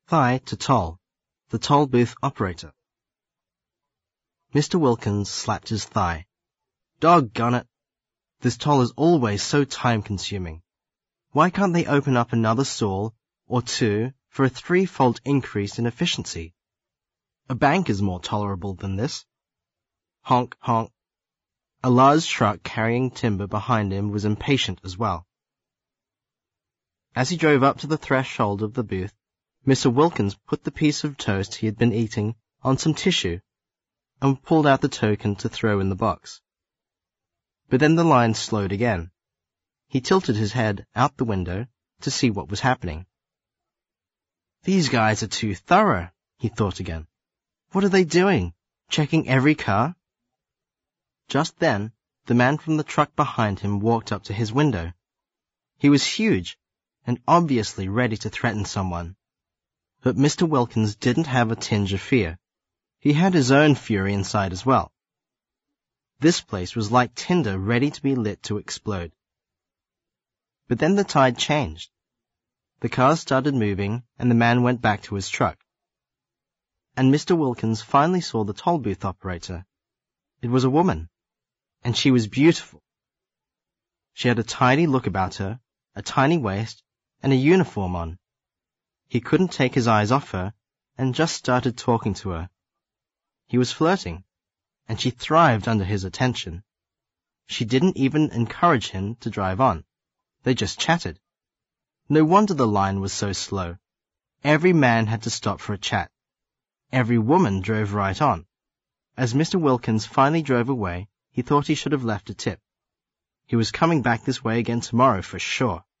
Thigh to toll, the toll booth operator. Mr. Wilkins slapped his thigh. Doggone it! This toll is always so time-consuming. Why can't they open up another stall or two for a threefold increase in efficiency? A bank is more tolerable than this. Honk, honk. A large truck carrying timber behind him was impatient as well. As he drove up to the threshold of the booth, Mr. Wilkins put the piece of toast he had been eating on some tissue and pulled out the token to throw in the box. But then the line slowed again. He tilted his head out the window to see what was happening. These guys are too thorough, he thought again. What are they doing? Checking every car? Just then, the man from the truck behind him walked up to his window. He was huge and obviously ready to threaten someone. But Mr. Wilkins didn't have a tinge of fear. He had his own fury inside as well. This place was like tinder ready to be lit to explode. But then the tide changed. The cars started moving and the man went back to his truck. And Mr. Wilkins finally saw the toll booth operator. It was a woman, and she was beautiful. She had a tidy look about her, a tiny waist, and a uniform on. He couldn't take his eyes off her and just started talking to her. He was flirting, and she thrived under his attention. She didn't even encourage him to drive on. They just chatted. No wonder the line was so slow. Every man had to stop for a chat. Every woman drove right on. As Mr. Wilkins finally drove away, he thought he should have left a tip. He was coming back this way again tomorrow for sure.